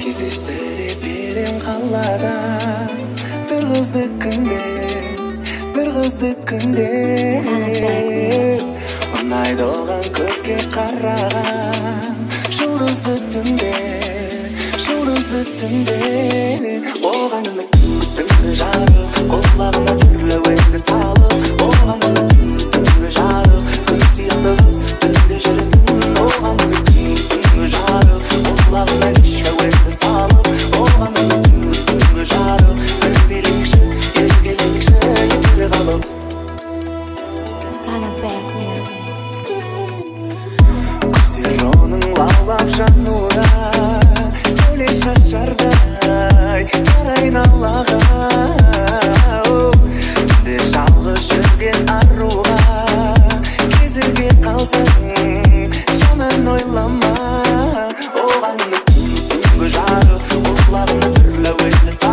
Кездестіре берем қалада бір қызды күнде ұнайды оған көкке қараған жұлдызды түнде оған түнгі жарық құлағына түрлі әнді салып оған түнгі жарық күн сияқты қыз түнде жүретін оған түнгі жарық құлағына кешкі әнді салып оған түнгі жарық бір билейікші еркелейікші ертелі қалып көздер оның лаулап жануға сәуле шашардай айналаға түнде жалғыз жүрген аруға кезіге қалсаң жаман ойлама оған түнгі жарық құлағына түрлі әуенді